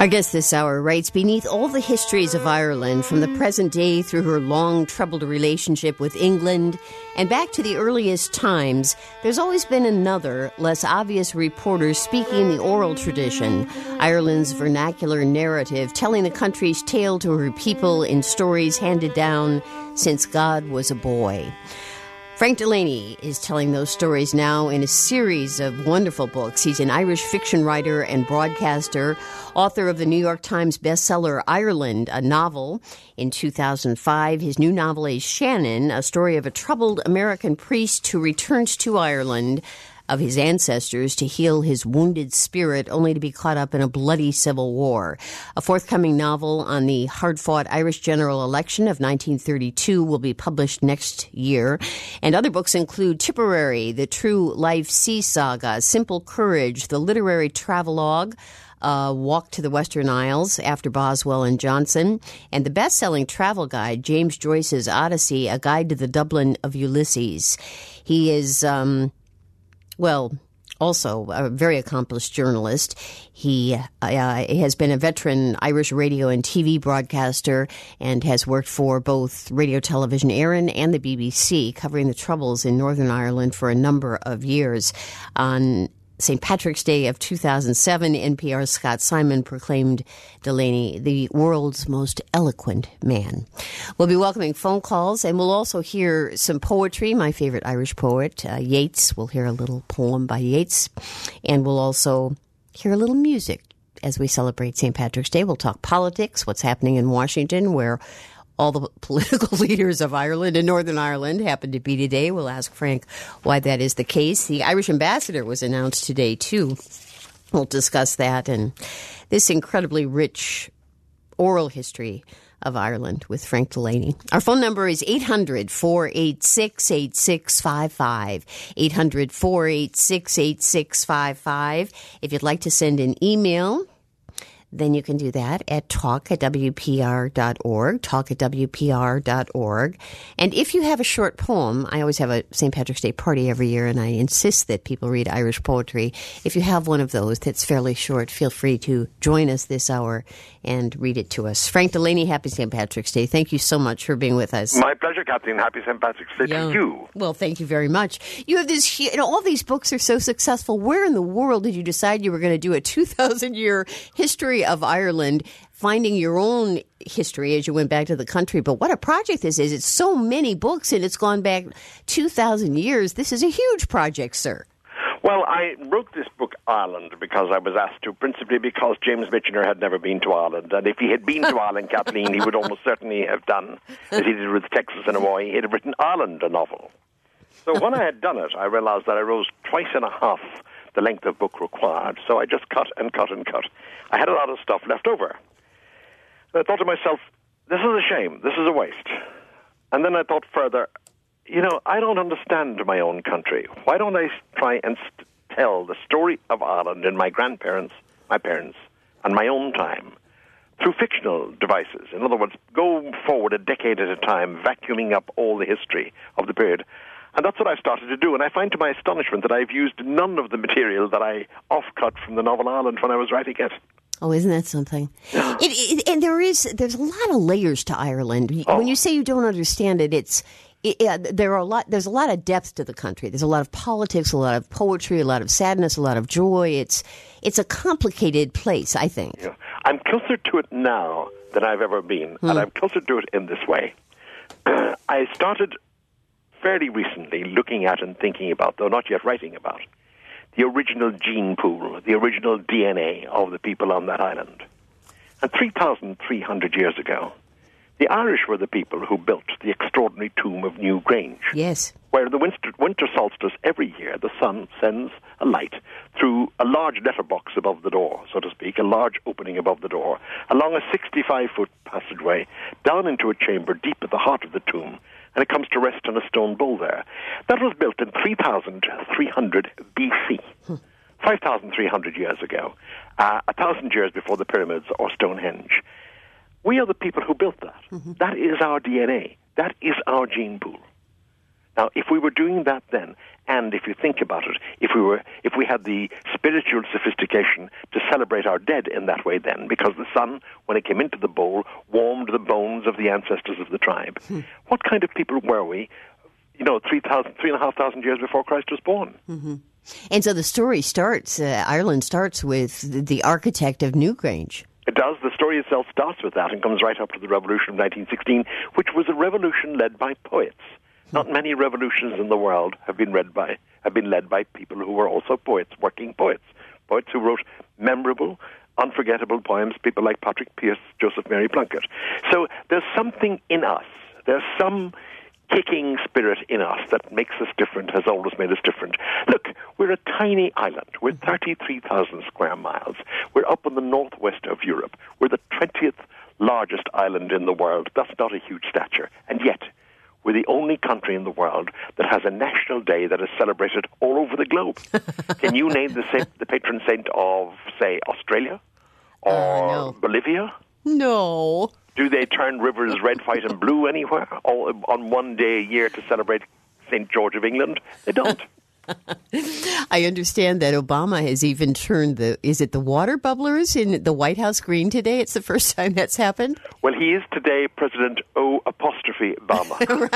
Our guest this hour writes, beneath all the histories of Ireland, from the present day through her long troubled relationship with England and back to the earliest times, there's always been another, less obvious reporter speaking the oral tradition, Ireland's vernacular narrative, telling the country's tale to her people in stories handed down since God was a boy. Frank Delaney is telling those stories now in a series of wonderful books. He's an Irish fiction writer and broadcaster, author of the New York Times bestseller Ireland, a novel. In 2005, his new novel is Shannon, a story of a troubled American priest who returns to Ireland of his ancestors to heal his wounded spirit, only to be caught up in a bloody civil war. A forthcoming novel on the hard-fought Irish general election of 1932 will be published next year. And other books include Tipperary, The True Life Sea Saga, Simple Courage, The Literary Travelogue, Walk to the Western Isles after Boswell and Johnson, and the best-selling travel guide, James Joyce's Odyssey, A Guide to the Dublin of Ulysses. He is also a very accomplished journalist. He has been a veteran Irish radio and TV broadcaster and has worked for both Radio Television Éireann and the BBC, covering the Troubles in Northern Ireland for a number of years. On St. Patrick's Day of 2007, NPR's Scott Simon proclaimed Delaney the world's most eloquent man. We'll be welcoming phone calls, and we'll also hear some poetry. My favorite Irish poet, Yeats. We'll hear a little poem by Yeats, and we'll also hear a little music as we celebrate St. Patrick's Day. We'll talk politics, what's happening in Washington, where all the political leaders of Ireland and Northern Ireland happen to be today. We'll ask Frank why that is the case. The Irish ambassador was announced today, too. We'll discuss that and this incredibly rich oral history of Ireland with Frank Delaney. Our phone number is 800-486-8655, 800-486-8655. If you'd like to send an email, then you can do that at talk@wpr.org, talk@wpr.org. And if you have a short poem, I always have a St. Patrick's Day party every year, and I insist that people read Irish poetry. If you have one of those that's fairly short, feel free to join us this hour and read it to us. Frank Delaney, happy St. Patrick's Day. Thank you so much for being with us. My pleasure, Kathleen. Happy St. Patrick's Day to you. Well, thank you very much. You have this, all these books are so successful. Where in the world did you decide you were going to do a 2,000-year history of Ireland, finding your own history as you went back to the country? But what a project this is. It's so many books, and it's gone back 2,000 years. This is a huge project, sir. Well, I wrote this book, Ireland, because I was asked to, principally because James Michener had never been to Ireland. And if he had been to Ireland, Kathleen, he would almost certainly have done, as he did with Texas and Hawaii, he'd have written Ireland, a novel. So when I had done it, I realized that I wrote twice and a half the length of book required. So I just cut and cut and cut. I had a lot of stuff left over. And I thought to myself, this is a shame. This is a waste. And then I thought further, I don't understand my own country. Why don't I try and tell the story of Ireland and my grandparents, my parents, and my own time through fictional devices? In other words, go forward a decade at a time, vacuuming up all the history of the period. And that's what I started to do. And I find to my astonishment that I've used none of the material that I offcut from the novel Ireland when I was writing it. Oh, isn't that something? And there's a lot of layers to Ireland. When you say you don't understand it, there's a lot of depth to the country. There's a lot of politics, a lot of poetry, a lot of sadness, a lot of joy. It's a complicated place, I think. Yeah. I'm closer to it now than I've ever been, and I'm closer to it in this way. I started fairly recently looking at and thinking about, though not yet writing about, the original gene pool, the original DNA of the people on that island. And 3,300 years ago, the Irish were the people who built the extraordinary tomb of New Grange. Yes. Where the winter solstice every year, the sun sends a light through a large letterbox above the door, so to speak, a large opening above the door, along a 65-foot passageway, down into a chamber deep at the heart of the tomb, and it comes to rest on a stone bowl there. That was built in 3,300 BC, 5,300 years ago, 1,000 years before the pyramids or Stonehenge. We are the people who built that. Mm-hmm. That is our DNA. That is our gene pool. Now, if we were doing that then, and if you think about it, if we had the spiritual sophistication to celebrate our dead in that way then, because the sun, when it came into the bowl, warmed the bones of the ancestors of the tribe, what kind of people were we, 3,500 years before Christ was born? Mm-hmm. And so the story starts, Ireland starts with the architect of Newgrange. It does. The story itself starts with that and comes right up to the Revolution of 1916, which was a revolution led by poets. Not many revolutions in the world have been led by people who were also poets, working poets who wrote memorable, unforgettable poems, people like Patrick Pearse, Joseph Mary Plunkett. So there's something in us. There's some kicking spirit in us that makes us different, has always made us different. Look, we're a tiny island. We're 33,000 square miles. We're up in the northwest of Europe. We're the 20th largest island in the world. That's not a huge stature. And yet, we're the only country in the world that has a national day that is celebrated all over the globe. Can you name the patron saint of, say, Australia? Or No. Bolivia? No. Do they turn rivers red, white, and blue anywhere all on one day a year to celebrate St. George of England? They don't. I understand that Obama has even turned is it the water bubblers in the White House green today? It's the first time that's happened. Well, he is today President O''Obama.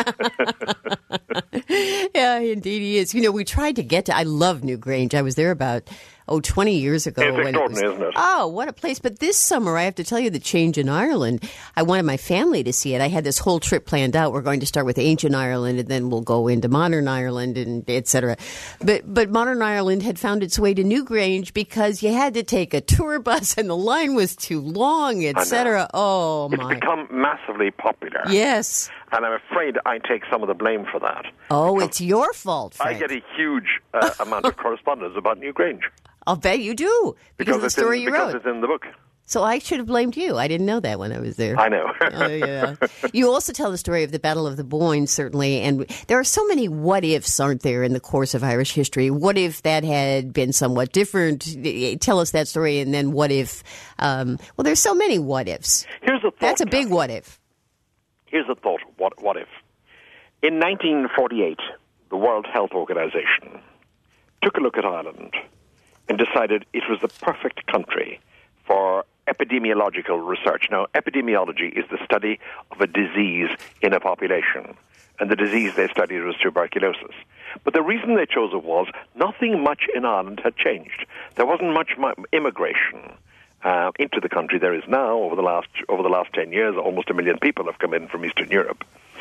Yeah, indeed he is. We tried to get to, I love Newgrange. I was there about 20 years ago. It's extraordinary, isn't it? Oh, what a place. But this summer, I have to tell you the change in Ireland. I wanted my family to see it. I had this whole trip planned out. We're going to start with ancient Ireland, and then we'll go into modern Ireland, and et cetera. But modern Ireland had found its way to Newgrange because you had to take a tour bus, and the line was too long, et cetera. Oh, my. It's become massively popular. Yes. And I'm afraid I take some of the blame for that. Oh, it's your fault, Frank. I get a huge amount of correspondence about Newgrange. I'll bet you do, because of the story you wrote. Because it's in the book. So I should have blamed you. I didn't know that when I was there. I know. Oh, yeah. You also tell the story of the Battle of the Boyne, certainly, and there are so many what-ifs, aren't there, in the course of Irish history? What if that had been somewhat different? Tell us that story, and then what if... well, there's so many what-ifs. Here's a thought. That's a big what-if. Here's a thought. What if? In 1948, the World Health Organization took a look at Ireland and decided it was the perfect country for epidemiological research. Now, epidemiology is the study of a disease in a population, and the disease they studied was tuberculosis. But the reason they chose it was nothing much in Ireland had changed. There wasn't much immigration into the country. There is now, over the last 10 years, almost 1 million people have come in from Eastern Europe.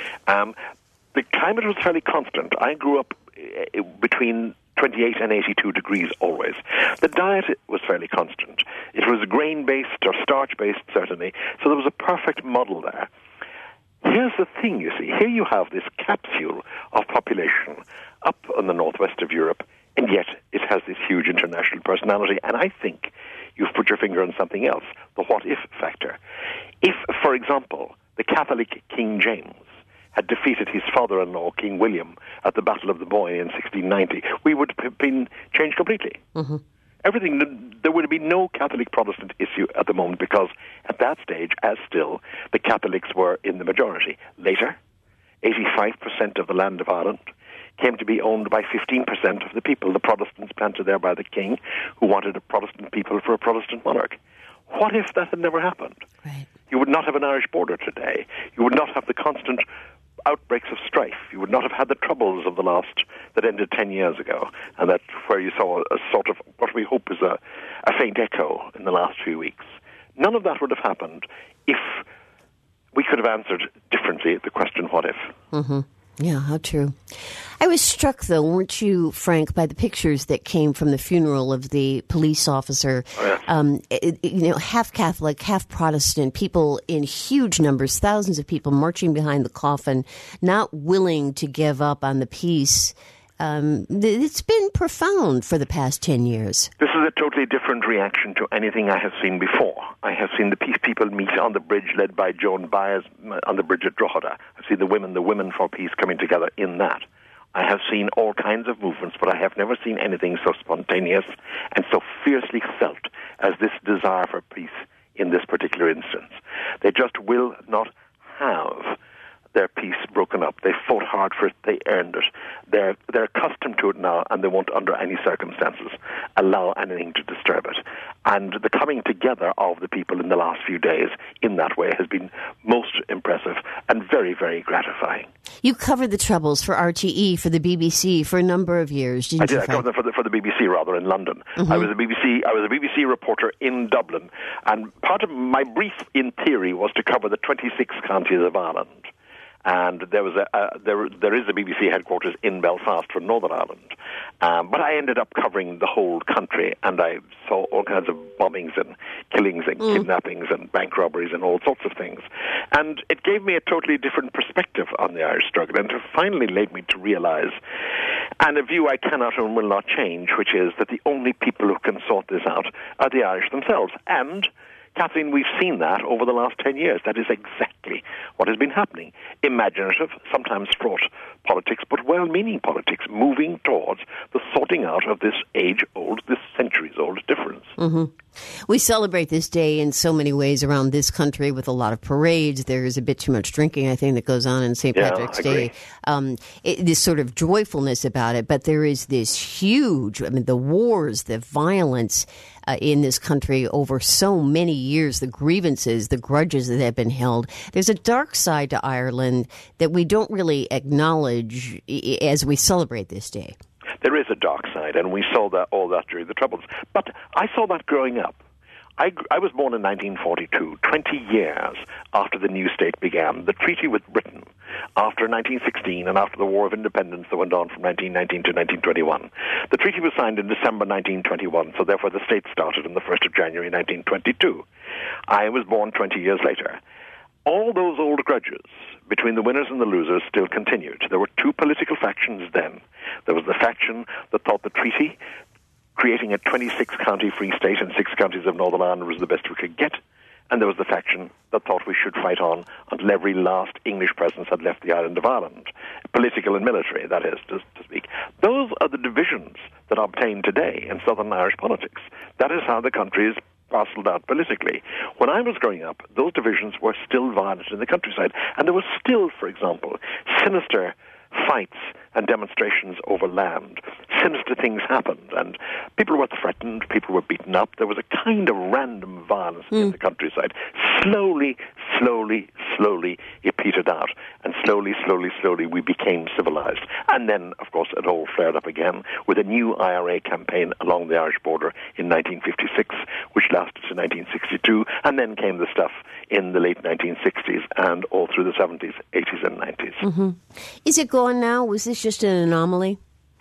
The climate was fairly constant. I grew up between 28 and 82 degrees always. The diet was fairly constant. It was grain-based or starch-based, certainly, so there was a perfect model there. Here's the thing, you see. Here you have this capsule of population up in the northwest of Europe, and yet it has this huge international personality, and I think you've put your finger on something else, the what-if factor. If, for example, the Catholic King James had defeated his father-in-law, King William, at the Battle of the Boyne in 1690, we would have been changed completely. Mm-hmm. There would have been no Catholic-Protestant issue at the moment because at that stage, as still, the Catholics were in the majority. Later, 85% of the land of Ireland came to be owned by 15% of the people, the Protestants planted there by the king, who wanted a Protestant people for a Protestant monarch. What if that had never happened? Right. You would not have an Irish border today. You would not have the constant outbreaks of strife. You would not have had the troubles of the last that ended 10 years ago, and that where you saw a sort of what we hope is a faint echo in the last few weeks. None of that would have happened if we could have answered differently the question, what if? Mm-hmm. Yeah, how true. I was struck, though, weren't you, Frank, by the pictures that came from the funeral of the police officer? Oh, yes. Half Catholic, half Protestant, people in huge numbers, thousands of people marching behind the coffin, not willing to give up on the peace. It's been profound for the past 10 years. This is a totally different reaction to anything I have seen before. I have seen the peace people meet on the bridge led by Joan Baez on the bridge at Drogheda. I've seen the women for peace coming together in that. I have seen all kinds of movements, but I have never seen anything so spontaneous and so fiercely felt as this desire for peace in this particular instance. They just will not have their peace broken up. They fought hard for it. They earned it. They're accustomed to it now, and they won't, under any circumstances, allow anything to disturb it. And the coming together of the people in the last few days in that way has been most impressive and very, very gratifying. You covered the Troubles for RTE, for the BBC, for a number of years, didn't you? I covered them for the BBC, rather, in London. Mm-hmm. I was a BBC reporter in Dublin, and part of my brief, in theory, was to cover the 26 counties of Ireland. And there is a BBC headquarters in Belfast for Northern Ireland. But I ended up covering the whole country, and I saw all kinds of bombings and killings and kidnappings and bank robberies and all sorts of things. And it gave me a totally different perspective on the Irish struggle, and it finally led me to realize, and a view I cannot and will not change, which is that the only people who can sort this out are the Irish themselves. And Kathleen, we've seen that over the last 10 years. That is exactly what has been happening. Imaginative, sometimes fraught politics, but well-meaning politics, moving towards the sorting out of this age-old, this centuries-old difference. Mm-hmm. We celebrate this day in so many ways around this country with a lot of parades. There's a bit too much drinking, I think, that goes on in St. Patrick's Day. This sort of joyfulness about it, but there is this huge, the wars, the violence in this country over so many years, the grievances, the grudges that have been held. There's a dark side to Ireland that we don't really acknowledge as we celebrate this day. There is a dark side, and we saw all that during the Troubles. But I saw that growing up. I was born in 1942, 20 years after the new state began. The treaty with Britain, after 1916 and after the War of Independence that went on from 1919 to 1921. The treaty was signed in December 1921, so therefore the state started on the 1st of January 1922. I was born 20 years later. All those old grudges between the winners and the losers still continued. There were two political factions then. There was the faction that thought the treaty, creating a 26-county free state and 6 counties of Northern Ireland, was the best we could get. And there was the faction that thought we should fight on until every last English presence had left the island of Ireland. Political and military, that is, to speak. Those are the divisions that obtain today in Southern Irish politics. That is how the country is parceled out politically. When I was growing up, those divisions were still violent in the countryside. And there was still, for example, sinister fights and demonstrations over land. Sinister things happened, and people were threatened, people were beaten up. There was a kind of random violence in the countryside. Slowly, it petered out, and slowly, we became civilized. And then, of course, it all flared up again with a new IRA campaign along the Irish border in 1956, which lasted to 1962, and then came the stuff in the late 1960s and all through the 70s, 80s, and 90s. Mm-hmm. Is it gone now? Was this just an anomaly?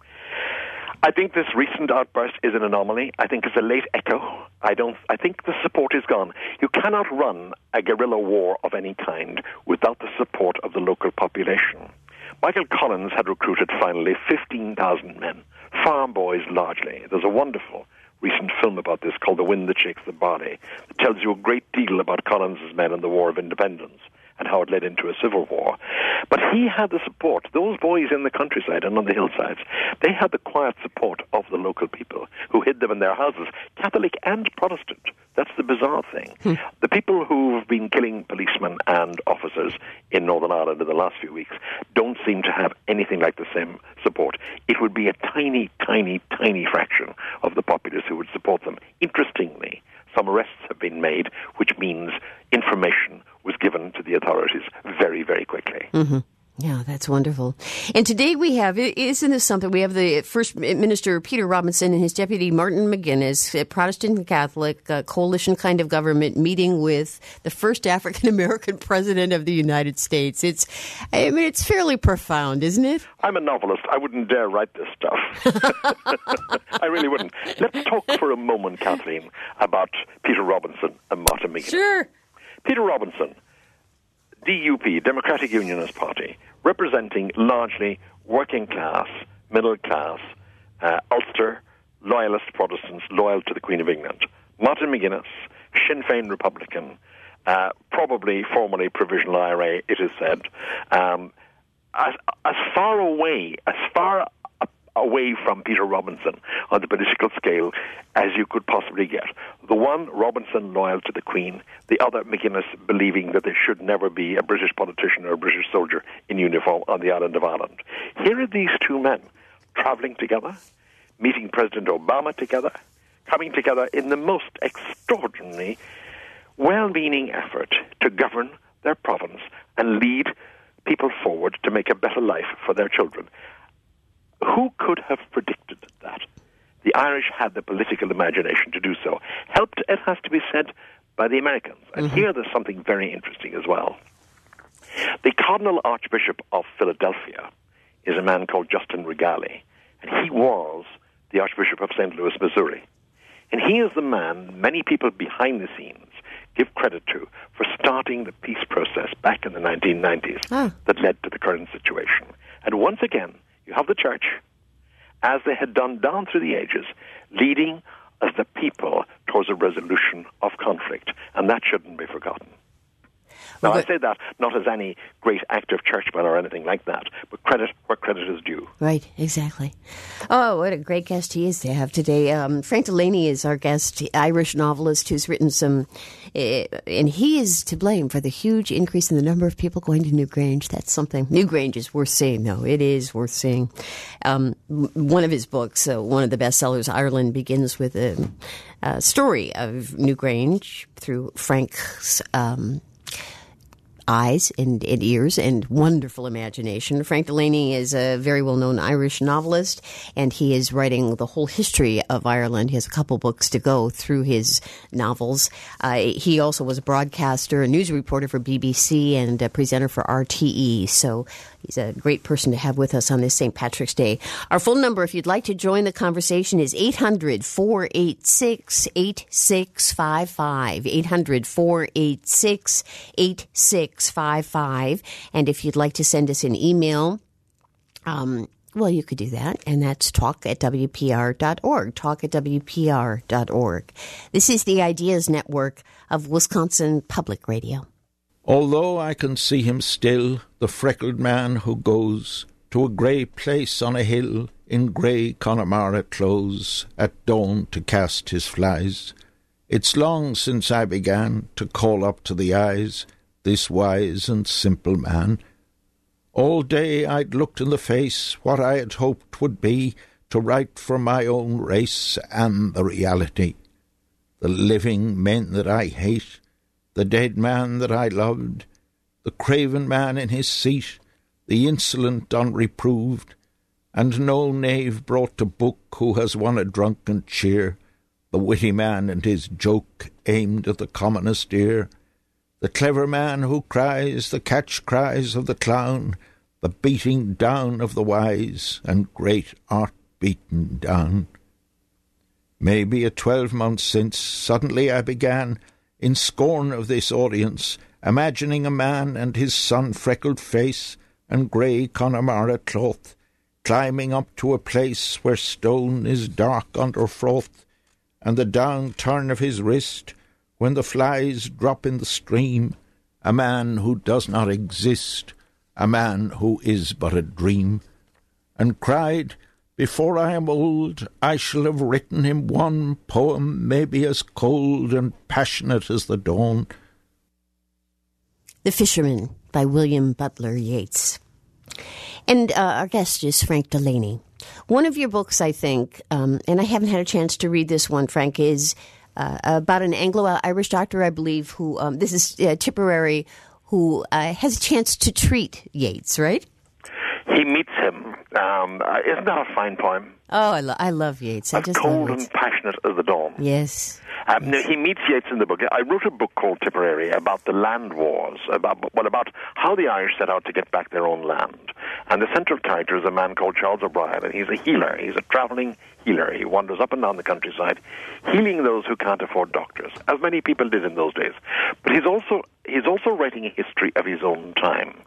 I think this recent outburst is an anomaly. I think it's a late echo. I think the support is gone. You cannot run a guerrilla war of any kind without the support of the local population. Michael Collins had recruited finally 15,000 men, farm boys largely. There's a wonderful recent film about this called The Wind That Shakes the Barley that tells you a great deal about Collins' men and the War of Independence and how it led into a civil war. But he had the support. Those boys in the countryside and on the hillsides, they had the quiet support of the local people who hid them in their houses, Catholic and Protestant. That's the bizarre thing. The people who've been killing policemen and officers in Northern Ireland in the last few weeks don't seem to have anything like the same support. It would be a tiny fraction of the populace who would support them. Interestingly, some arrests have been made, which means information was given to the authorities very, very quickly. Mm-hmm. Yeah, that's wonderful. And today we have, isn't this something, we have the First Minister Peter Robinson and his deputy Martin McGuinness, a Protestant and Catholic coalition kind of government, meeting with the first African-American president of the United States. It's fairly profound, isn't it? I'm a novelist. I wouldn't dare write this stuff. I really wouldn't. Let's talk for a moment, Kathleen, about Peter Robinson and Martin McGuinness. Sure. Peter Robinson, DUP, Democratic Unionist Party, representing largely working class, middle class, Ulster, loyalist Protestants loyal to the Queen of England. Martin McGuinness, Sinn Féin Republican, probably formerly Provisional IRA, it is said. As far away from Peter Robinson on the political scale as you could possibly get. The one, Robinson loyal to the Queen, the other, McGuinness, believing that there should never be a British politician or a British soldier in uniform on the island of Ireland. Here are these two men travelling together, meeting President Obama together, coming together in the most extraordinary, well-meaning effort to govern their province and lead people forward to make a better life for their children. Who could have predicted that? The Irish had the political imagination to do so. Helped, it has to be said, by the Americans. And here there's something very interesting as well. The Cardinal Archbishop of Philadelphia is a man called Justin Regali, and he was the Archbishop of St. Louis, Missouri. And he is the man many people behind the scenes give credit to for starting the peace process back in the 1990s that led to the current situation. And once again, you have the church, as they had done down through the ages, leading as the people towards a resolution of conflict. And that shouldn't be forgotten. Now, I say that not as any great active churchman or anything like that, but credit where credit is due. Right, exactly. Oh, what a great guest he is to have today. Frank Delaney is our guest, Irish novelist who's written some, and he is to blame for the huge increase in the number of people going to Newgrange. That's something. Newgrange is worth seeing, though. It is worth seeing. One of his books, one of the bestsellers, Ireland, begins with a story of Newgrange through Frank's eyes and ears and wonderful imagination. Frank Delaney is a very well-known Irish novelist, and he is writing the whole history of Ireland. He has a couple books to go through his novels. He also was a broadcaster, a news reporter for BBC, and a presenter for RTE. So he's a great person to have with us on this St. Patrick's Day. Our phone number, if you'd like to join the conversation, is 800-486-8655. 800-486-8655. And if you'd like to send us an email, well, you could do that, and that's talk@wpr.org, talk@wpr.org. This is the Ideas Network of Wisconsin Public Radio. Although I can see him still, the freckled man who goes to a grey place on a hill in grey Connemara clothes at dawn to cast his flies, it's long since I began to call up to the eyes this wise and simple man. All day I'd looked in the face what I had hoped would be to write for my own race and the reality. The living men that I hate, the dead man that I loved, the craven man in his seat, the insolent unreproved, and no knave brought to book who has won a drunken cheer, the witty man and his joke aimed at the commonest ear, the clever man who cries the catch-cries of the clown, the beating down of the wise, and great art beaten down. Maybe a 12 months since, suddenly I began, in scorn of this audience, imagining a man and his sun-freckled face and grey Connemara cloth, climbing up to a place where stone is dark under froth, and the down-turn of his wrist, when the flies drop in the stream, a man who does not exist, a man who is but a dream, and cried, before I am old, I shall have written him one poem maybe as cold and passionate as the dawn. The Fisherman by William Butler Yeats. And our guest is Frank Delaney. One of your books, I think, and I haven't had a chance to read this one, Frank, is about an Anglo-Irish doctor, I believe, who, this is Tipperary, who has a chance to treat Yeats, right? He meets him. Isn't that a fine poem? Oh, I love Yeats. I just cold love and passionate as the dawn. Yes. No, he meets Yeats in the book. I wrote a book called Tipperary about the land wars, about how the Irish set out to get back their own land. And the central character is a man called Charles O'Brien, and he's a healer. He's a traveling healer. He wanders up and down the countryside, healing those who can't afford doctors, as many people did in those days. But he's also writing a history of his own time.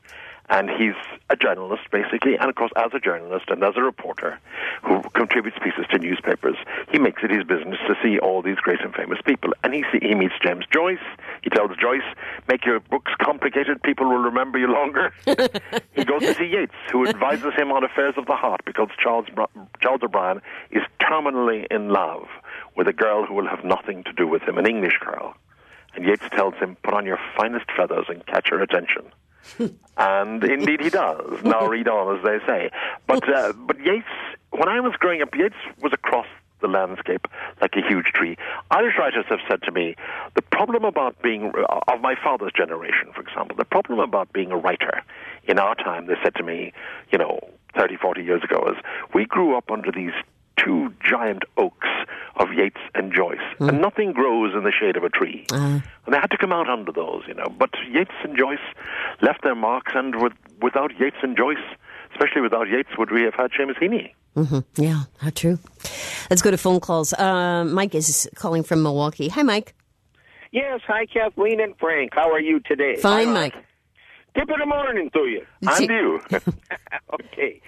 And he's a journalist, basically, and of course, as a journalist and as a reporter who contributes pieces to newspapers, he makes it his business to see all these great and famous people. And he meets James Joyce. He tells Joyce, make your books complicated, people will remember you longer. He goes to see Yeats, who advises him on affairs of the heart, because Charles O'Brien is terminally in love with a girl who will have nothing to do with him, an English girl. And Yeats tells him, put on your finest feathers and catch her attention. And indeed he does. Now read on, as they say. But Yeats, when I was growing up, Yeats was across the landscape like a huge tree. Irish writers have said to me, the problem about being, of my father's generation, for example, the problem about being a writer in our time, they said to me, 30, 40 years ago, is we grew up under these two giant oaks of Yeats and Joyce, and nothing grows in the shade of a tree. And they had to come out under those, But Yeats and Joyce left their marks, and without Yeats and Joyce, especially without Yeats, would we have had Seamus Heaney? Mm-hmm. Yeah, how true. Let's go to phone calls. Mike is calling from Milwaukee. Hi, Mike. Yes, hi, Kathleen and Frank. How are you today? Fine, Mike. Tip of the morning to you. And you. Okay.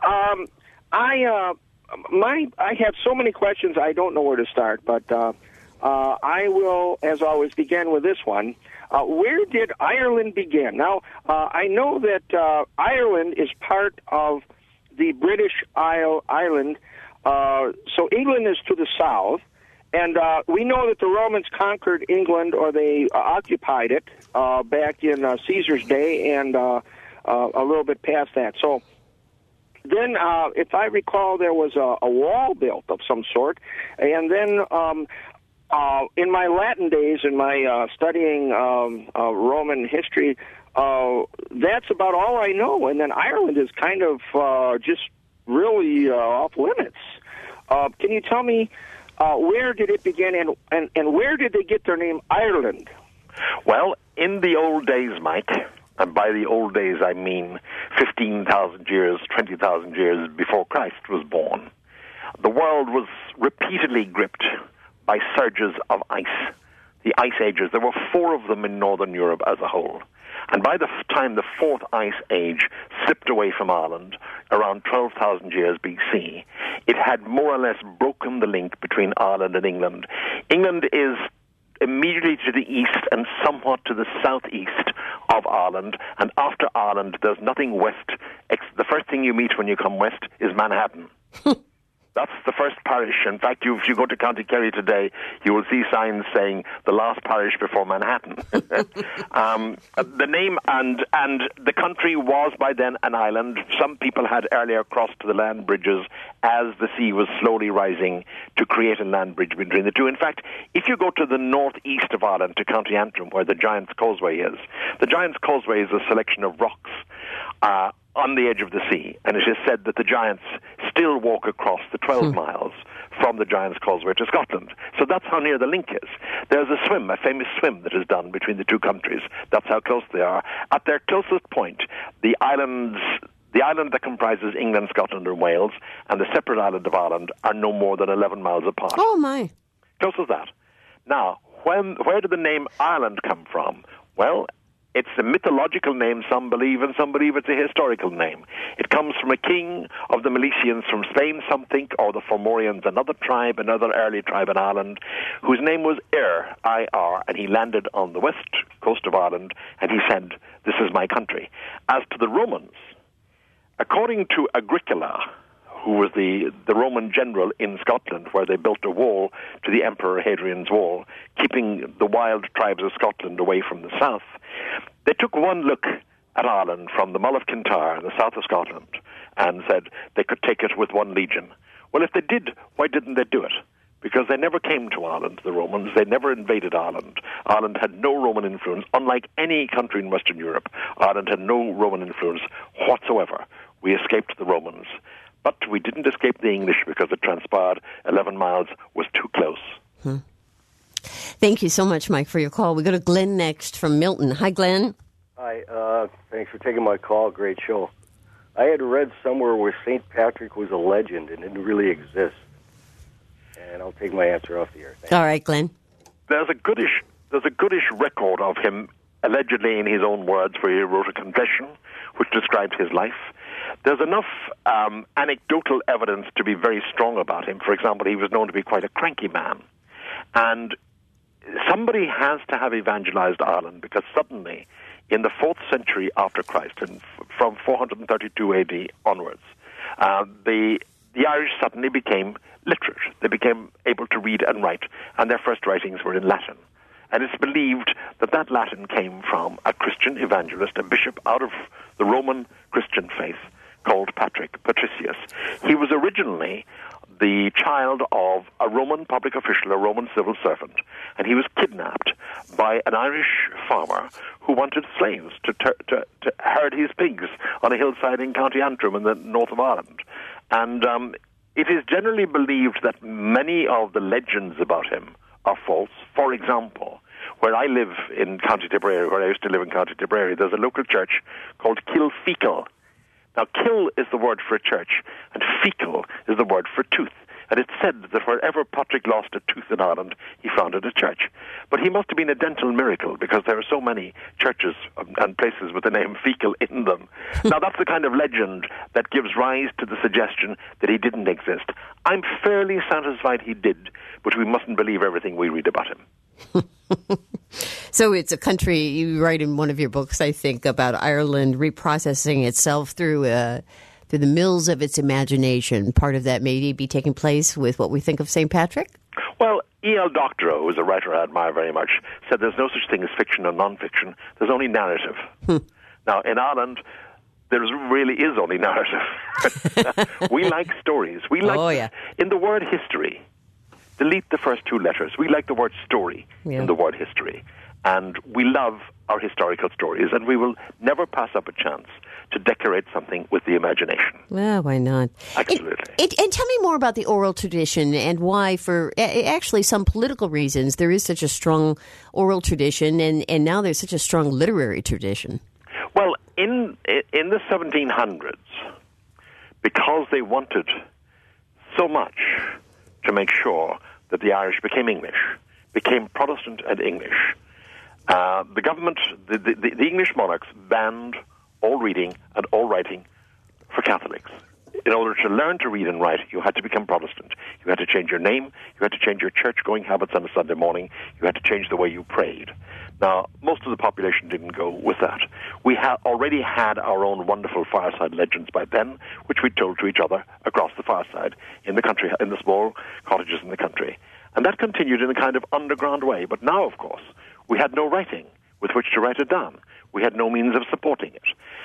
I have so many questions, I don't know where to start, but I will, as always, begin with this one. Where did Ireland begin? Now, I know that Ireland is part of the British Island, so England is to the south, and we know that the Romans conquered England, or they occupied it back in Caesar's day, and a little bit past that. So then, if I recall, there was a wall built of some sort, and then in my Latin days, in my studying Roman history, that's about all I know. And then Ireland is kind of just really off limits. Can you tell me where did it begin, and where did they get their name Ireland? Well, in the old days, Mike, and by the old days I mean 15,000 years, 20,000 years before Christ was born, the world was repeatedly gripped by surges of ice, the ice ages. There were 4 of them in northern Europe as a whole. And by the time the 4th ice age slipped away from Ireland, around 12,000 years BC, it had more or less broken the link between Ireland and England. England is immediately to the east and somewhat to the southeast of Ireland, and after Ireland there's nothing west. The first thing you meet when you come west is Manhattan. That's the first parish. In fact, if you go to County Kerry today, you will see signs saying the last parish before Manhattan. The name and the country was by then an island. Some people had earlier crossed to the land bridges as the sea was slowly rising to create a land bridge between the two. In fact, if you go to the northeast of Ireland, to County Antrim, where the Giant's Causeway is, the Giant's Causeway is a selection of rocks on the edge of the sea, and it is said that the giants still walk across the 12 miles from the Giant's Causeway to Scotland. So that's how near the link is. There's a famous swim that is done between the two countries. That's how close they are. At their closest point, the island that comprises England, Scotland, and Wales, and the separate island of Ireland are no more than 11 miles apart. Oh, my. Close as that. Now, where did the name Ireland come from? Well, it's a mythological name, some believe, and some believe it's a historical name. It comes from a king of the Milesians from Spain, some think, or the Fomorians, another early tribe in Ireland, whose name was Ir, I-R, and he landed on the west coast of Ireland, and he said, "This is my country." As to the Romans, according to Agricola, who was the Roman general in Scotland, where they built a wall to the Emperor Hadrian's Wall, keeping the wild tribes of Scotland away from the south, they took one look at Ireland from the Mull of Kintyre, the south of Scotland, and said they could take it with one legion. Well, if they did, why didn't they do it? Because they never came to Ireland, the Romans. They never invaded Ireland. Ireland had no Roman influence. Unlike any country in Western Europe, Ireland had no Roman influence whatsoever. We escaped the Romans. But we didn't escape the English because it transpired 11 miles was too close. Thank you so much, Mike, for your call. We go to Glenn next from Milton. Hi, Glenn. Hi, thanks for taking my call. Great show. I had read somewhere where St. Patrick was a legend and didn't really exist. And I'll take my answer off the air. Thanks. All right, Glenn. There's a goodish record of him allegedly in his own words, where he wrote a confession which described his life. There's enough anecdotal evidence to be very strong about him. For example, he was known to be quite a cranky man. And somebody has to have evangelized Ireland, because suddenly, in the 4th century after Christ, and from 432 AD onwards, the Irish suddenly became literate. They became able to read and write, and their first writings were in Latin. And it's believed that that Latin came from a Christian evangelist, a bishop out of the Roman Christian faith called Patricius. He was originally the child of a Roman public official, a Roman civil servant, and he was kidnapped by an Irish farmer who wanted slaves to herd his pigs on a hillside in County Antrim in the north of Ireland. And it is generally believed that many of the legends about him are false. For example, where I live in County Tipperary, where I used to live in County Tipperary, there's a local church called Kilfeacle. Now, kill is the word for a church, and fecal is the word for tooth. And it's said that wherever Patrick lost a tooth in Ireland, he founded a church. But he must have been a dental miracle, because there are so many churches and places with the name fecal in them. Now, that's the kind of legend that gives rise to the suggestion that he didn't exist. I'm fairly satisfied he did, but we mustn't believe everything we read about him. So it's a country, you write in one of your books, I think, about Ireland reprocessing itself through the mills of its imagination. Part of that may be taking place with what we think of St. Patrick? Well, E.L. Doctorow, who is a writer I admire very much, said there's no such thing as fiction or non-fiction. There's only narrative. Now, in Ireland, there really is only narrative. We like stories. We like in the word history. Delete the first two letters. We like the word story in the word history. And we love our historical stories, and we will never pass up a chance to decorate something with the imagination. Well, why not? Absolutely. And tell me more about the oral tradition and why, for actually some political reasons, there is such a strong oral tradition, and now there's such a strong literary tradition. Well, in the 1700s, because they wanted so much to make sure that the Irish became English, became Protestant and English, the government, the English monarchs, banned all reading and all writing for Catholics. In order to learn to read and write, you had to become Protestant. You had to change your name. You had to change your church-going habits on a Sunday morning. You had to change the way you prayed. Now, most of the population didn't go with that. We already had our own wonderful fireside legends by then, which we told to each other across the fireside in the country, in the small cottages in the country. And that continued in a kind of underground way. But now, of course, we had no writing with which to write it down. We had no means of supporting it.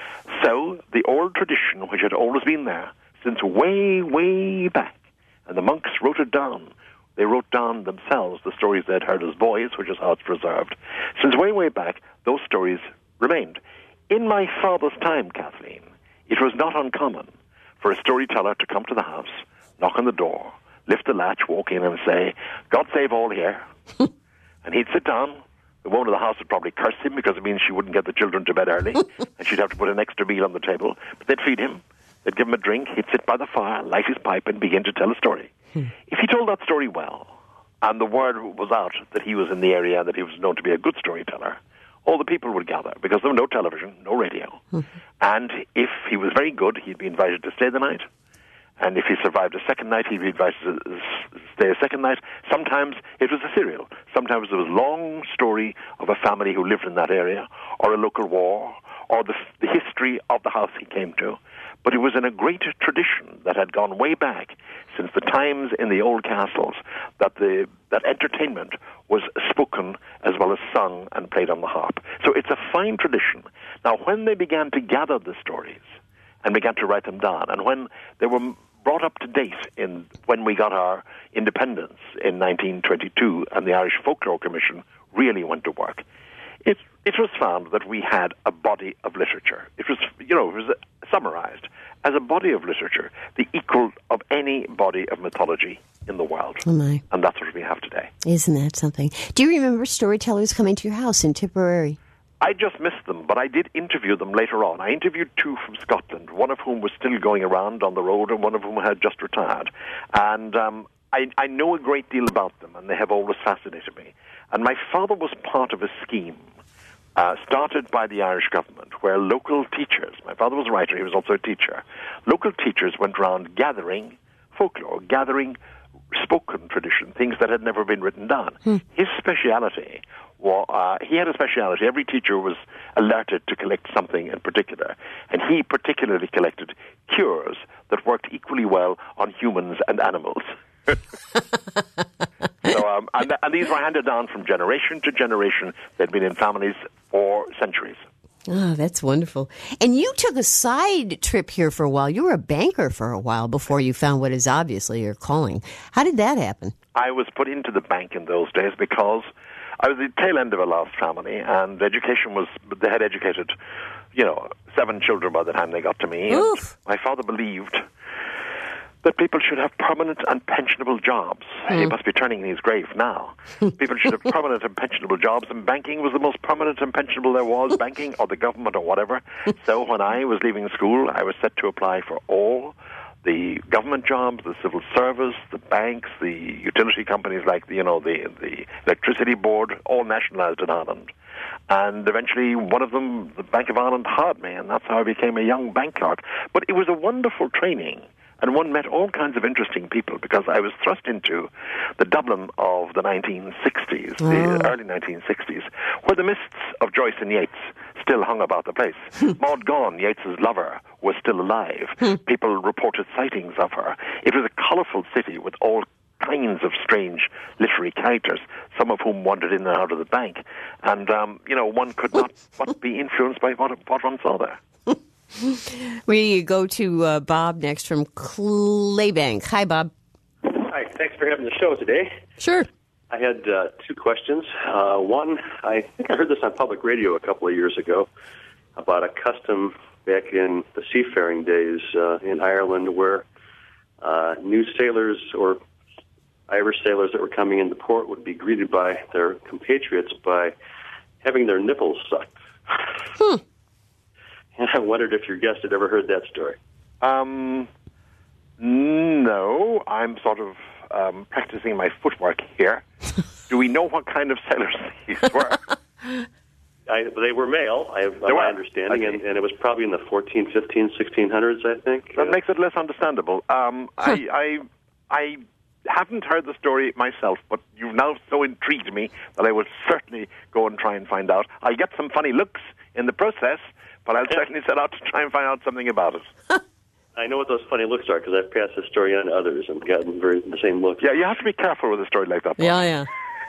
So the old tradition, which had always been there since way, way back, and the monks wrote it down. They wrote down themselves the stories they had heard as boys, which is how it's preserved. Since way, way back, those stories remained. In my father's time, Kathleen, it was not uncommon for a storyteller to come to the house, knock on the door, lift the latch, walk in and say, "God save all here." And he'd sit down. The woman of the house would probably curse him because it means she wouldn't get the children to bed early, and she'd have to put an extra meal on the table. But they'd feed him. They'd give him a drink. He'd sit by the fire, light his pipe, and begin to tell a story. If he told that story well, and the word was out that he was in the area, that he was known to be a good storyteller, all the people would gather, because there was no television, no radio. And if he was very good, he'd be invited to stay the night. And if he survived a second night, he'd be invited to stay a second night. Sometimes it was a serial. Sometimes there was a long story of a family who lived in that area, or a local war, or the history of the house he came to. But it was in a great tradition that had gone way back since the times in the old castles that entertainment was spoken as well as sung and played on the harp. So it's a fine tradition. Now, when they began to gather the stories and began to write them down, and when they were brought up to date when we got our independence in 1922 and the Irish Folklore Commission really went to work, it was found that we had a body of literature. It was summarized as a body of literature, the equal of any body of mythology in the world. Oh my. And that's what we have today. Isn't that something? Do you remember storytellers coming to your house in Tipperary? I just missed them, but I did interview them later on. I interviewed two from Scotland, one of whom was still going around on the road and one of whom had just retired. And I know a great deal about them, and they have always fascinated me. And my father was part of a scheme started by the Irish government, where local teachers, my father was a writer, he was also a teacher, local teachers went around gathering folklore, gathering spoken tradition, things that had never been written down. His speciality, he had a speciality. Every teacher was alerted to collect something in particular, and he particularly collected cures that worked equally well on humans and animals. And these were handed down from generation to generation. They'd been in families for centuries. Oh, that's wonderful. And you took a side trip here for a while. You were a banker for a while before you found what is obviously your calling. How did that happen? I was put into the bank in those days because I was the tail end of a large family, and education was, they had educated, 7 children by the time they got to me. Oof. And my father believed that people should have permanent and pensionable jobs. He must be turning in his grave now. People should have permanent and pensionable jobs, and banking was the most permanent and pensionable there was, banking or the government or whatever. So when I was leaving school, I was set to apply for all the government jobs, the civil service, the banks, the utility companies like the electricity board, all nationalised in Ireland. And eventually one of them, the Bank of Ireland, hired me, and that's how I became a young bank clerk. But it was a wonderful training. And one met all kinds of interesting people because I was thrust into the Dublin of the 1960s, the early 1960s, where the mists of Joyce and Yeats still hung about the place. Maud Gonne, Yeats's lover, was still alive. People reported sightings of her. It was a colourful city with all kinds of strange literary characters, some of whom wandered in and out of the bank. And, one could not but be influenced by what one saw there. We go to Bob next from Claybank. Hi, Bob. Hi, thanks for having the show today. Sure. I had 2 questions. One, I think I heard this on public radio a couple of years ago about a custom back in the seafaring days in Ireland where new sailors or Irish sailors that were coming into port would be greeted by their compatriots by having their nipples sucked. And I wondered if your guest had ever heard that story. No, I'm sort of practicing my footwork here. Do we know what kind of sailors these were? They were male, my understanding, and it was probably in the 14, 15, 1600s, I think. That makes it less understandable. I haven't heard the story myself, but you've now so intrigued me that I will certainly go and try and find out. I'll get some funny looks in the process, but I'll certainly set out to try and find out something about it. I know what those funny looks are because I've passed the story on to others and gotten the same look. Yeah, you have to be careful with a story like that. Yeah.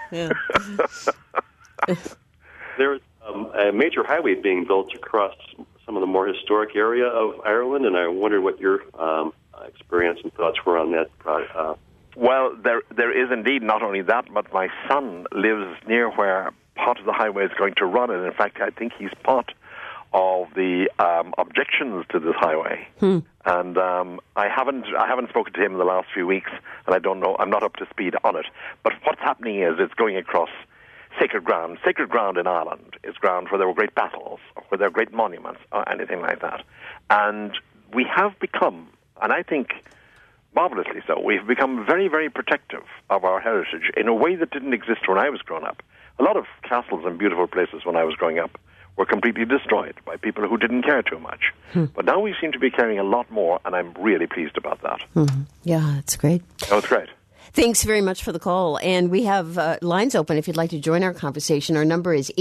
There is a major highway being built across some of the more historic area of Ireland, and I wondered what your experience and thoughts were on that project. Well, there is indeed not only that, but my son lives near where part of the highway is going to run, and in fact, I think he's part of the objections to this highway. And I haven't spoken to him in the last few weeks, and I don't know. I'm not up to speed on it. But what's happening is it's going across sacred ground. Sacred ground in Ireland is ground where there were great battles, or where there are great monuments, or anything like that. And we have become, and I think marvelously so, we've become very, very protective of our heritage in a way that didn't exist when I was growing up. A lot of castles and beautiful places when I was growing up were completely destroyed by people who didn't care too much. But now we seem to be caring a lot more, and I'm really pleased about that. Yeah, that's great. Oh, it's great. Thanks very much for the call. And we have lines open if you'd like to join our conversation. Our number is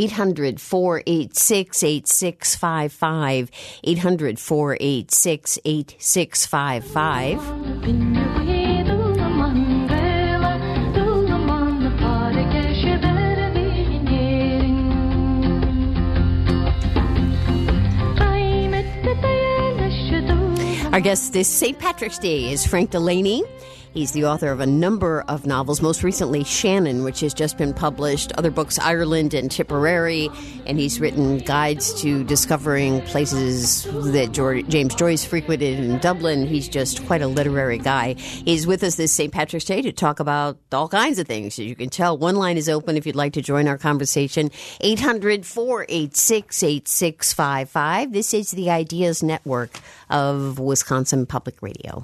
800-486-8655, 800-486-8655. Our guest this St. Patrick's Day is Frank Delaney. He's the author of a number of novels, most recently Shannon, which has just been published, other books, Ireland and Tipperary, and he's written guides to discovering places that James Joyce frequented in Dublin. He's just quite a literary guy. He's with us this St. Patrick's Day to talk about all kinds of things. As you can tell, one line is open if you'd like to join our conversation, 800-486-8655. This is the Ideas Network of Wisconsin Public Radio.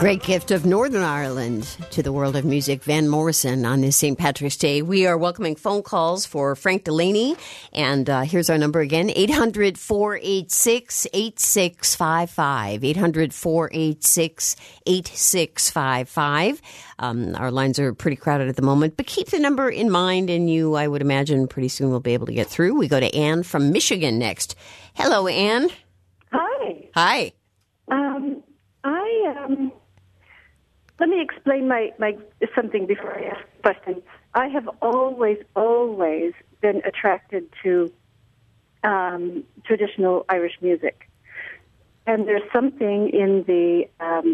Great gift of Northern Ireland to the world of music, Van Morrison, on this St. Patrick's Day. We are welcoming phone calls for Frank Delaney, and here's our number again, 800-486-8655, 800-486-8655. Our lines are pretty crowded at the moment, but keep the number in mind, and you, I would imagine, pretty soon will be able to get through. We go to Anne from Michigan next. Hello, Anne. Hi. Hi. Let me explain my something before I ask the question. I have always been attracted to traditional Irish music, and there's something in the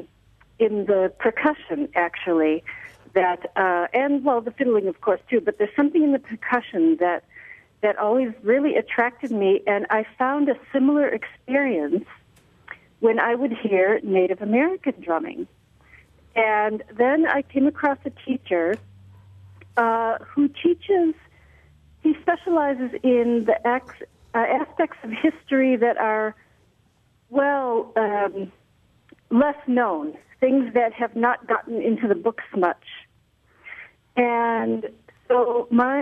percussion actually that, and well, the fiddling of course too. But there's something in the percussion that always really attracted me, and I found a similar experience when I would hear Native American drumming. And then I came across a teacher who teaches, he specializes in the aspects of history that are, well, less known, things that have not gotten into the books much. And so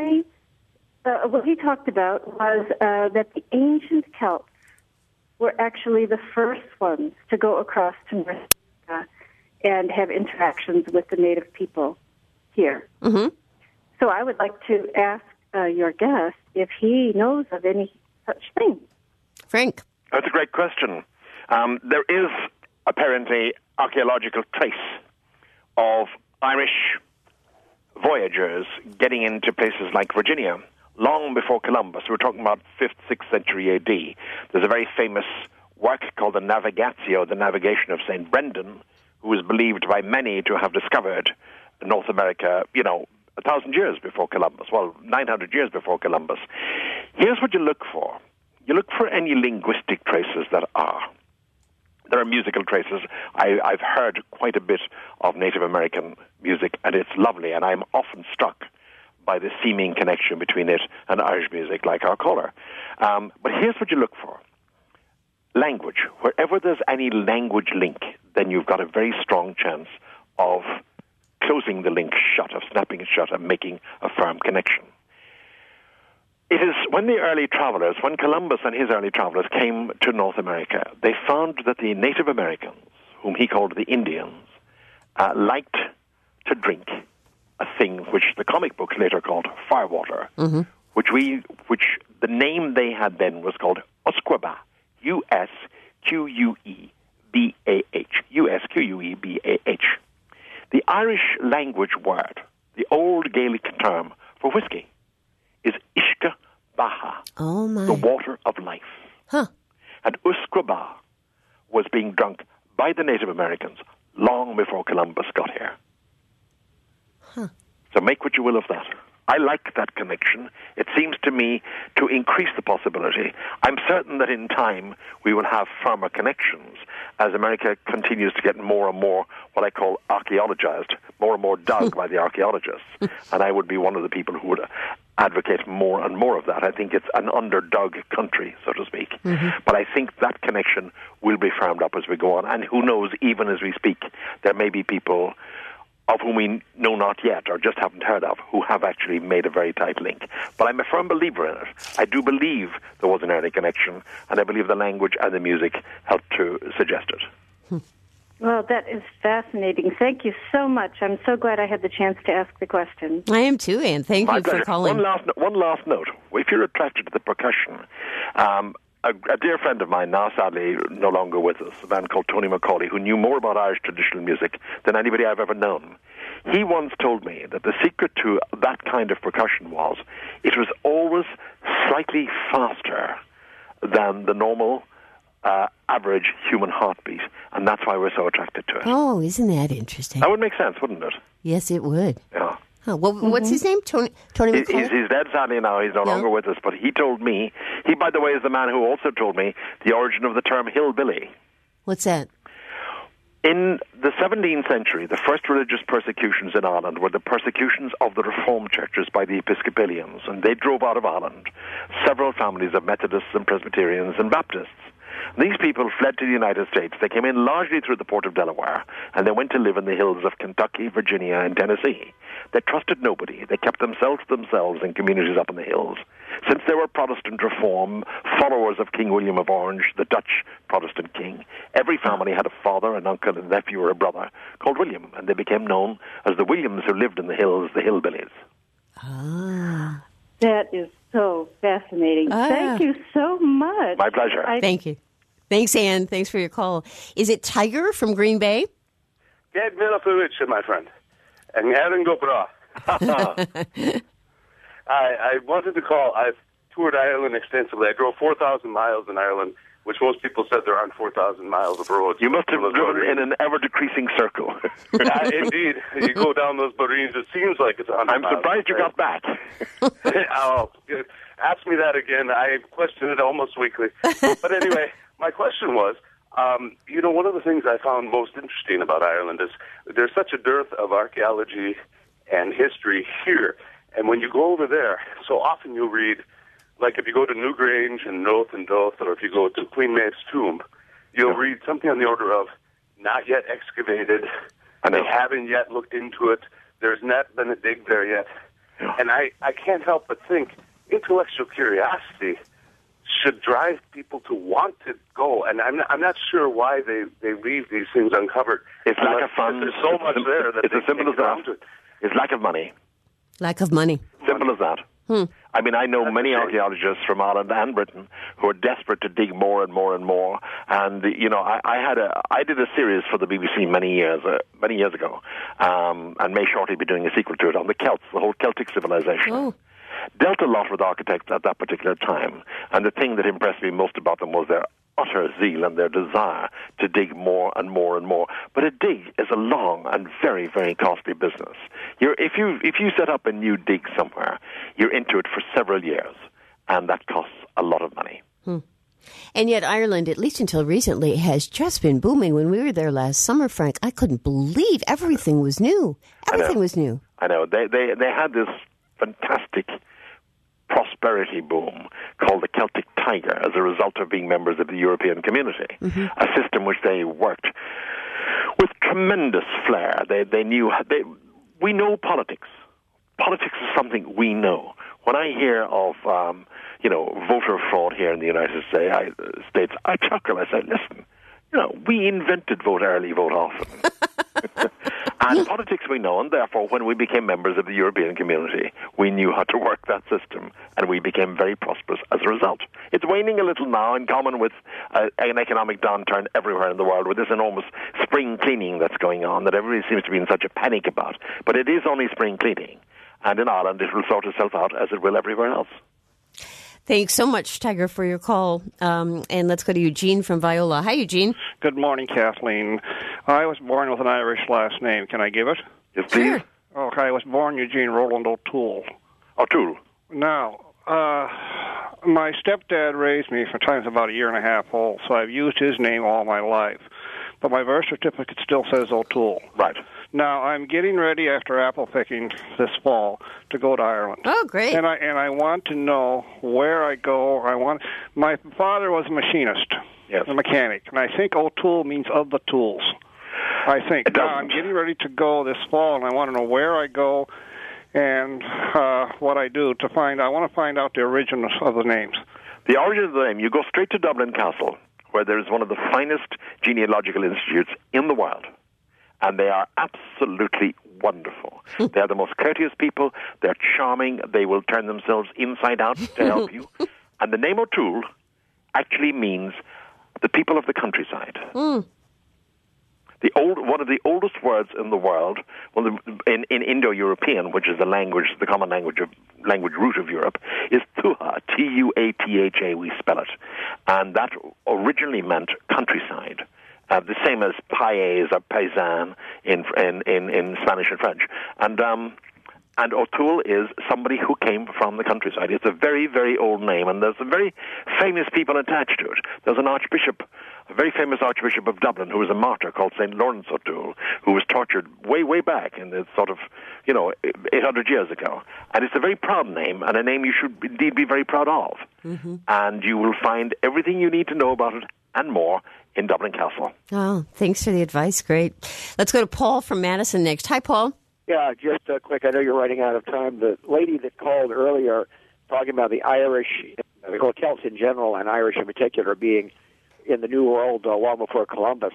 what he talked about was that the ancient Celts were actually the first ones to go across to North America and have interactions with the native people here. Mm-hmm. So I would like to ask your guest if he knows of any such thing. Frank. That's a great question. There is apparently archaeological trace of Irish voyagers getting into places like Virginia long before Columbus. We're talking about 5th, 6th century A.D. There's a very famous work called the Navigatio, the Navigation of St. Brendan, who is believed by many to have discovered North America, 1,000 years before Columbus, 900 years before Columbus. Here's what you look for. You look for any linguistic traces that are. There are musical traces. I've heard quite a bit of Native American music, and it's lovely, and I'm often struck by the seeming connection between it and Irish music, like our caller. But here's what you look for. Language. Wherever there's any language link, then you've got a very strong chance of closing the link shut, of snapping it shut, and making a firm connection. It is when when Columbus and his early travelers came to North America, they found that the Native Americans, whom he called the Indians, liked to drink a thing which the comic books later called firewater, mm-hmm. which the name they had then was called Usquebah, Usqueebah, Usqueebah. The Irish language word, the old Gaelic term for whiskey, is Ishka Baha, the water of life. Huh. And Usquebah was being drunk by the Native Americans long before Columbus got here. Huh. So make what you will of that. I like that connection. It seems to me to increase the possibility. I'm certain that in time we will have firmer connections as America continues to get more and more what I call archaeologized, more and more dug by the archaeologists. And I would be one of the people who would advocate more and more of that. I think it's an underdug country, so to speak. Mm-hmm. But I think that connection will be firmed up as we go on. And who knows, even as we speak, there may be people of whom we know not yet or just haven't heard of, who have actually made a very tight link. But I'm a firm believer in it. I do believe there was an early connection, and I believe the language and the music helped to suggest it. Well, that is fascinating. Thank you so much. I'm so glad I had the chance to ask the question. I am too, Anne. Thank you for calling. One last note. If you're attracted to the percussion, a dear friend of mine, now sadly no longer with us, a man called Tony McCauley, who knew more about Irish traditional music than anybody I've ever known, he once told me that the secret to that kind of percussion was it was always slightly faster than the normal average human heartbeat, and that's why we're so attracted to it. Oh, isn't that interesting? That would make sense, wouldn't it? Yes, it would. Yeah. Huh. Well, what's his name? Tony McCauley? He's dead sadly now. He's no longer with us. But he told me, he, by the way, is the man who also told me the origin of the term hillbilly. What's that? In the 17th century, the first religious persecutions in Ireland were the persecutions of the Reformed churches by the Episcopalians, and they drove out of Ireland several families of Methodists and Presbyterians and Baptists. These people fled to the United States. They came in largely through the port of Delaware, and they went to live in the hills of Kentucky, Virginia, and Tennessee. They trusted nobody. They kept themselves to themselves in communities up in the hills. Since they were Protestant Reform, followers of King William of Orange, the Dutch Protestant king, every family had a father, an uncle, a nephew, or a brother called William, and they became known as the Williams who lived in the hills, the hillbillies. Ah. That is so fascinating. Thank you so much. My pleasure. Thank you. Thanks, Ann. Thanks for your call. Is it Tiger from Green Bay? Get Milosevic, my friend. And Aaron go bra. I wanted to call. I've toured Ireland extensively. I drove 4,000 miles in Ireland, which most people said there aren't 4,000 miles of roads. You must have driven in an ever-decreasing circle. Indeed. You go down those Barines, it seems like it's 100 I'm miles. surprised you got back. Oh, good. Ask me that again. I question it almost weekly. But anyway, my question was, one of the things I found most interesting about Ireland is there's such a dearth of archaeology and history here. And when you go over there, so often you'll read, like if you go to Newgrange and Noth and Doth, or if you go to Queen Maev's tomb, you'll read something on the order of not yet excavated, they haven't yet looked into it, there's not been a dig there yet. Yeah. And I can't help but think intellectual curiosity should drive people to want to go. And I'm not sure why they leave these things uncovered. It's lack of funds. There's so much there that it's as simple as that. It's lack of money. Lack of money. Simple as that. I mean, I know many archaeologists from Ireland and Britain who are desperate to dig more and more and more. And I did a series for the BBC many years ago, and may shortly be doing a sequel to it on the Celts, the whole Celtic civilization. Oh. Dealt a lot with architects at that particular time, and the thing that impressed me most about them was their utter zeal and their desire to dig more and more and more. But a dig is a long and very, very costly business. If you set up a new dig somewhere, you're into it for several years, and that costs a lot of money. And yet Ireland, at least until recently, has just been booming. When we were there last summer, Frank, I couldn't believe everything was new. Everything was new. I know. They had this fantastic prosperity boom called the Celtic Tiger as a result of being members of the European community, a system which they worked with tremendous flair. We know politics. Politics is something we know. When I hear of voter fraud here in the United States, I chuckle. I say, listen, we invented vote early, vote often. And politics we know, and therefore when we became members of the European community, we knew how to work that system, and we became very prosperous as a result. It's waning a little now, in common with an economic downturn everywhere in the world, with this enormous spring cleaning that's going on that everybody seems to be in such a panic about. But it is only spring cleaning, and in Ireland it will sort itself out as it will everywhere else. Thanks so much, Tiger, for your call. And let's go to Eugene from Viola. Hi, Eugene. Good morning, Kathleen. I was born with an Irish last name. Can I give it? Yes, please. Sure. Okay, I was born Eugene Roland O'Toole. O'Toole. Now, my stepdad raised me from the time I was about a year and a half old, so I've used his name all my life. But my birth certificate still says O'Toole. Right. Now, I'm getting ready after apple picking this fall to go to Ireland. Oh, great. And I want to know where I go. My father was a machinist, a mechanic, and I think O'Toole means of the tools. I think. Now, I'm getting ready to go this fall, and I want to know where I go and what I do to find. I want to find out the origin of the names. The origin of the name, you go straight to Dublin Castle, where there is one of the finest genealogical institutes in the world. And they are absolutely wonderful. They are the most courteous people. They're charming. They will turn themselves inside out to help you. And the name O'Toole actually means the people of the countryside. One of the oldest words in the world, in Indo-European, which is the common language root of Europe, is Tuatha, Tuatha, we spell it. And that originally meant countryside. The same as país or paysan in Spanish and French. And O'Toole is somebody who came from the countryside. It's a very, very old name, and there's some very famous people attached to it. There's a very famous Archbishop of Dublin, who was a martyr called St. Lawrence O'Toole, who was tortured way, way back in the 800 years ago. And it's a very proud name, and a name you should indeed be very proud of. And you will find everything you need to know about it and more in Dublin Castle. Oh, thanks for the advice. Great. Let's go to Paul from Madison next. Hi, Paul. Yeah, just quick. I know you're running out of time. The lady that called earlier talking about the Irish, or Celts in general, and Irish in particular, being in the New World long before Columbus.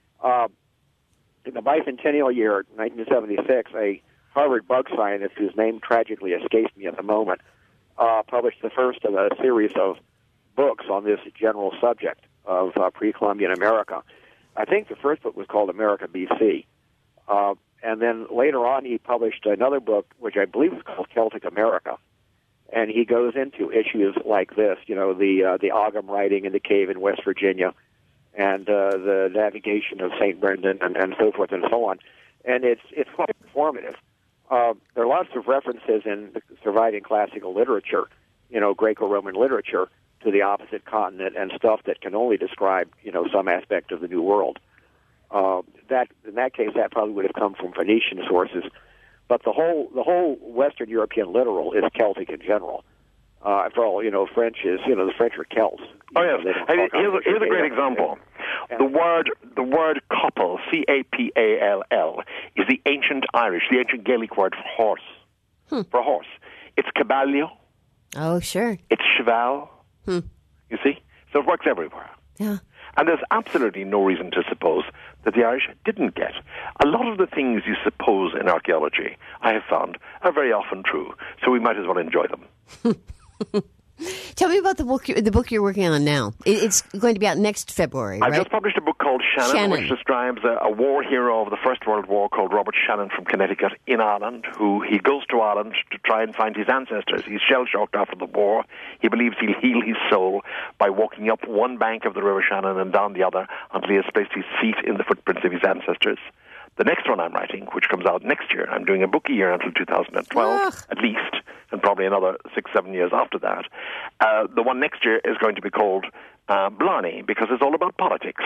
In the bicentennial year, 1976, a Harvard bug scientist, whose name tragically escapes me at the moment, published the first of a series of books on this general subject of pre-Columbian America. I think the first book was called America BC. And then later on, he published another book, which I believe was called Celtic America. And he goes into issues like this, the Ogham writing in the cave in West Virginia, and the navigation of St. Brendan, and so forth and so on. And it's quite informative. There are lots of references in the surviving classical literature, Greco-Roman literature, to the opposite continent and stuff that can only describe, some aspect of the New World. That in that case, that probably would have come from Phoenician sources, but the whole Western European littoral is Celtic in general. For all French is the French are Celts. Oh yes, here's a great example. The word couple, C-A-P-A-L-L, is the ancient Irish, the ancient Gaelic word for horse. For horse, it's caballo. Oh sure. It's cheval. You see, so it works everywhere. Yeah. And there's absolutely no reason to suppose that the Irish didn't get. A lot of the things you suppose in archaeology, I have found, are very often true, so we might as well enjoy them. Tell me about the book you're working on now. It's going to be out next February, right? I've just published a book called Shannon, which describes a war hero of the First World War called Robert Shannon from Connecticut in Ireland, who he goes to Ireland to try and find his ancestors. He's shell-shocked after the war. He believes he'll heal his soul by walking up one bank of the River Shannon and down the other until he has placed his feet in the footprints of his ancestors. The next one I'm writing, which comes out next year, I'm doing a book a year until 2012, at least, and probably another 6-7 years after that. The one next year is going to be called Blarney, because it's all about politics.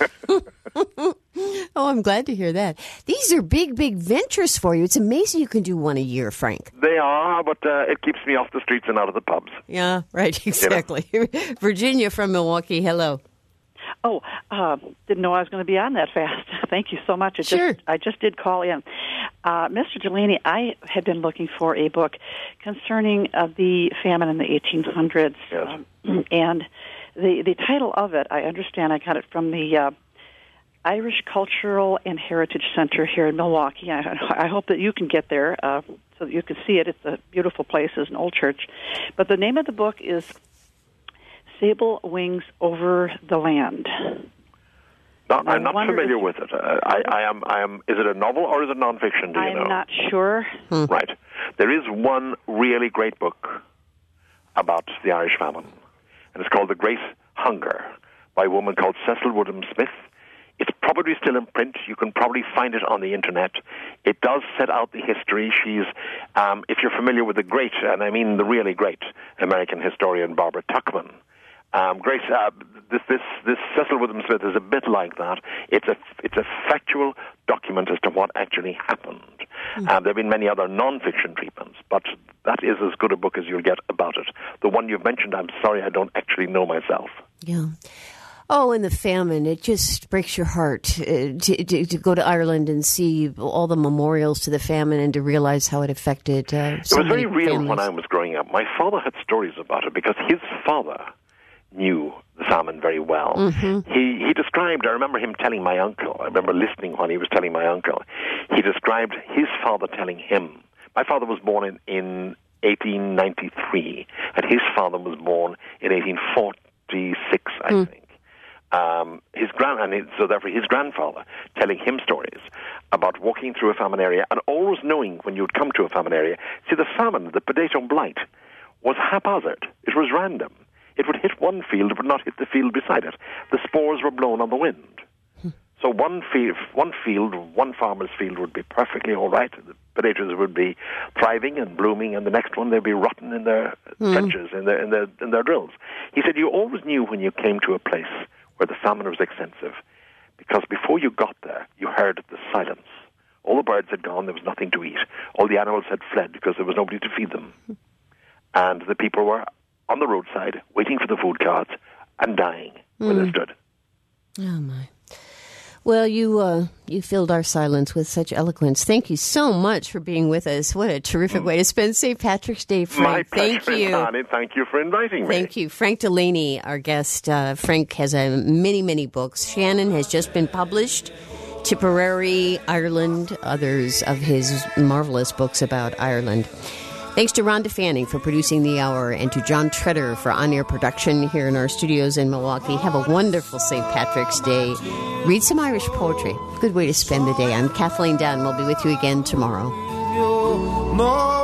Oh, I'm glad to hear that. These are big, big ventures for you. It's amazing you can do one a year, Frank. They are, but it keeps me off the streets and out of the pubs. Yeah, right, exactly. Virginia from Milwaukee, hello. Oh, didn't know I was going to be on that fast. Thank you so much. I just did call in. Mr. Delaney, I had been looking for a book concerning the famine in the 1800s. Yes. And the title of it, I understand, I got it from the Irish Cultural and Heritage Center here in Milwaukee. I hope that you can get there so that you can see it. It's a beautiful place. It's an old church. But the name of the book is Sable Wings Over the Land. No, I'm not familiar with it. I am. Is it a novel or is it nonfiction? Do you know? I'm not sure. Right. There is one really great book about the Irish famine, and it's called The Great Hunger by a woman called Cecil Woodham Smith. It's probably still in print. You can probably find it on the internet. It does set out the history. She's, if you're familiar with the great, and I mean the really great American historian Barbara Tuchman. Grace, this Cecil Woodham Smith is a bit like that. It's a factual document as to what actually happened. There have been many other non-fiction treatments, but that is as good a book as you'll get about it. The one you've mentioned, I'm sorry, I don't actually know myself. Yeah. Oh, and the famine, it just breaks your heart to go to Ireland and see all the memorials to the famine and to realize how it affected it was very real families. When I was growing up. My father had stories about it because his father knew the famine very well. Mm-hmm. He described, I remember him telling my uncle, I remember listening when he was telling my uncle, he described his father telling him. My father was born in 1893, and his father was born in 1846, I think. His grandfather telling him stories about walking through a famine area and always knowing when you'd come to a famine area. See, the famine, the potato blight, was haphazard. It was random. It would hit one field, it would not hit the field beside it. The spores were blown on the wind. So one farmer's field would be perfectly all right. The potatoes would be thriving and blooming, and the next one they'd be rotten in their trenches, in their drills. He said you always knew when you came to a place where the famine was extensive, because before you got there, you heard the silence. All the birds had gone, there was nothing to eat. All the animals had fled because there was nobody to feed them. And the people were on the roadside, waiting for the food carts, and dying where they stood. Oh, my. Well, you filled our silence with such eloquence. Thank you so much for being with us. What a terrific way to spend St. Patrick's Day, Frank. My pleasure, Thank you. Connie. Thank you for inviting me. Thank you. Frank Delaney, our guest. Frank has many, many books. Shannon has just been published. Tipperary, Ireland, others of his marvelous books about Ireland. Thanks to Rhonda Fanning for producing the hour and to John Treader for on-air production here in our studios in Milwaukee. Have a wonderful St. Patrick's Day. Read some Irish poetry. Good way to spend the day. I'm Kathleen Dunn. We'll be with you again tomorrow.